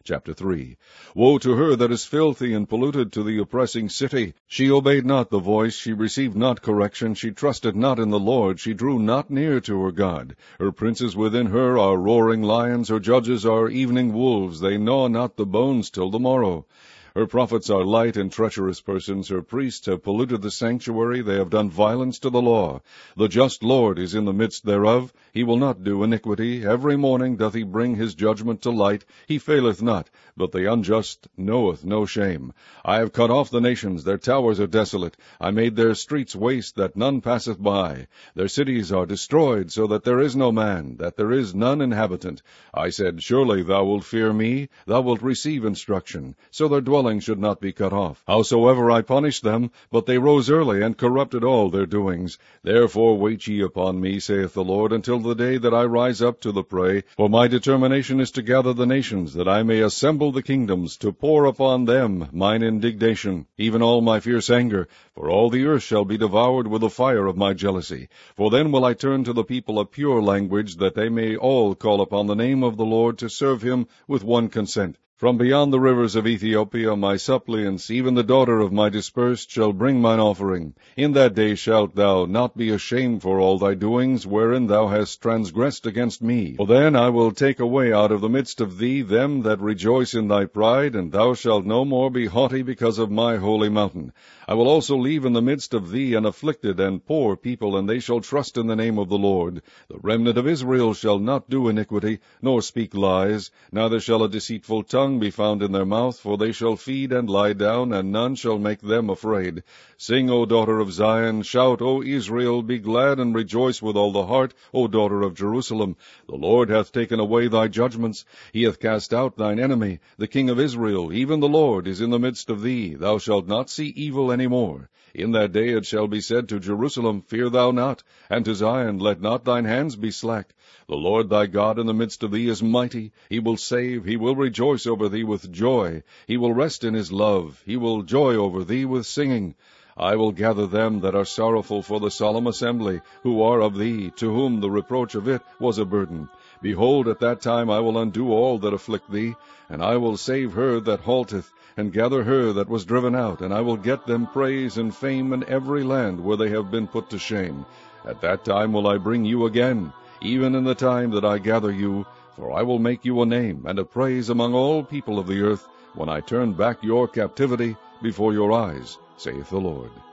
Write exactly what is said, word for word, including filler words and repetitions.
Chapter three. Woe to her that is filthy and polluted, to the oppressing city! She obeyed not the voice, she received not correction, she trusted not in the Lord, she drew not near to her God. Her princes within her are roaring lions, her judges are evening wolves, they gnaw not the bones till the morrow. Her prophets are light and treacherous persons. Her priests have polluted the sanctuary. They have done violence to the law. The just Lord is in the midst thereof. He will not do iniquity. Every morning doth he bring his judgment to light. He faileth not, but the unjust knoweth no shame. I have cut off the nations. Their towers are desolate. I made their streets waste, that none passeth by. Their cities are destroyed, so that there is no man, that there is none inhabitant. I said, Surely thou wilt fear me. Thou wilt receive instruction. So their dwelling should not be cut off. Howsoever I punished them, but they rose early, and corrupted all their doings. Therefore wait ye upon me, saith the Lord, until the day that I rise up to the prey. For my determination is to gather the nations, that I may assemble the kingdoms, to pour upon them mine indignation, even all my fierce anger. For all the earth shall be devoured with the fire of my jealousy. For then will I turn to the people a pure language, that they may all call upon the name of the Lord, to serve him with one consent. From beyond the rivers of Ethiopia my suppliants, even the daughter of my dispersed, shall bring mine offering. In that day shalt thou not be ashamed for all thy doings, wherein thou hast transgressed against me. For then I will take away out of the midst of thee them that rejoice in thy pride, and thou shalt no more be haughty because of my holy mountain. I will also leave in the midst of thee an afflicted and poor people, and they shall trust in the name of the Lord. The remnant of Israel shall not do iniquity, nor speak lies, neither shall a deceitful tongue be found in their mouth, for they shall feed and lie down, and none shall make them afraid. Sing, O daughter of Zion, shout, O Israel, be glad and rejoice with all the heart, O daughter of Jerusalem. The Lord hath taken away thy judgments, he hath cast out thine enemy. The King of Israel, even the Lord, is in the midst of thee. Thou shalt not see evil any more. In that day it shall be said to Jerusalem, Fear thou not, and to Zion, Let not thine hands be slack. The Lord thy God in the midst of thee is mighty. He will save, he will rejoice over thee with joy. He will rest in his love. He will joy over thee with singing. I will gather them that are sorrowful for the solemn assembly, who are of thee, to whom the reproach of it was a burden. Behold, at that time I will undo all that afflict thee, and I will save her that halteth, and gather her that was driven out, and I will get them praise and fame in every land where they have been put to shame. At that time will I bring you again, even in the time that I gather you, for I will make you a name and a praise among all people of the earth, when I turn back your captivity before your eyes, saith the Lord.